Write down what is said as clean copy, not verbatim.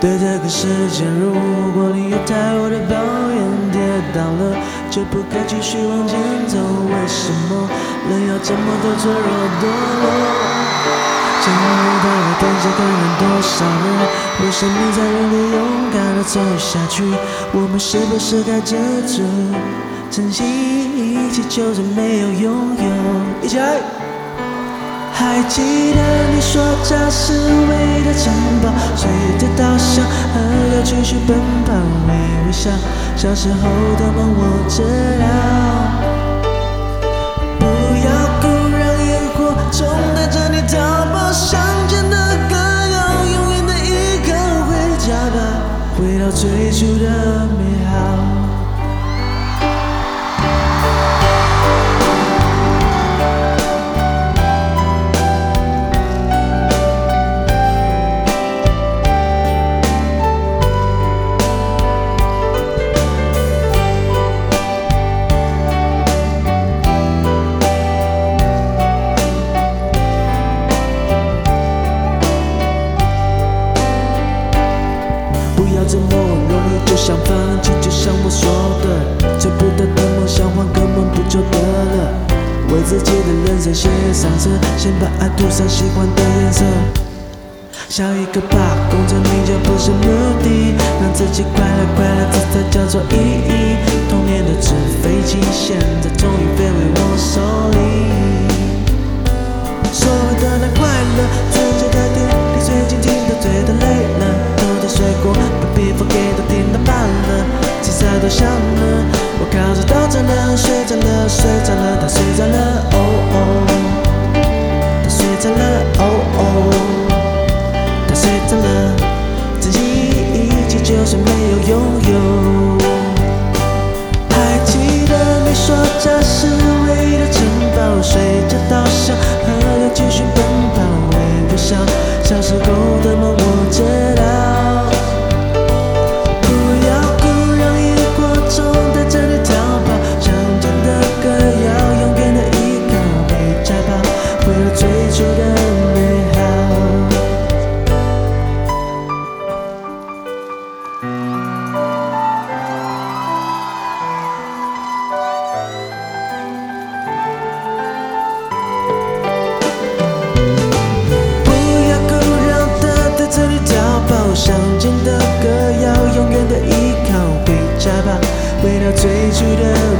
对这个世界，如果你有太多的抱怨，跌倒了就不该继续往前走。为什么人要这么的脆弱堕落？想回到了当下，看看多少人为生命在原地勇敢的走下去。我们是不是该接住，珍惜一切，就算没有拥有？一起来！还记得你说家是唯一的城堡，随着稻香河流继续奔跑，微微笑，小时候的梦我知道。不要哭，让烟火冲带着你逃跑，向前的歌谣，永远的依靠，回家吧，回到最初的美好。这么容易就想放弃，就像我说的，追不到的梦想换个梦不就得了？为自己的人生写上色，先把爱涂上喜欢的颜色。笑一个吧，功成名就不是目的，让自己快乐快乐，这才叫做意义。童年的纸飞机，现在终于飞回我手里。所谓的那快乐，自己的点，你最近听得醉的累了，偷偷睡过。Forget 都听到半了，至少都响了。我靠着到站了，睡着了，睡着了，他睡着了，哦哦，他睡着了，哦哦，他睡着了。珍惜一切，就算没有拥有。还记得你说家是唯一的城堡，随着稻香河流继续奔跑，微微笑，小时候的梦我知道。向前的歌谣，永远的依靠，回家吧，回到最初的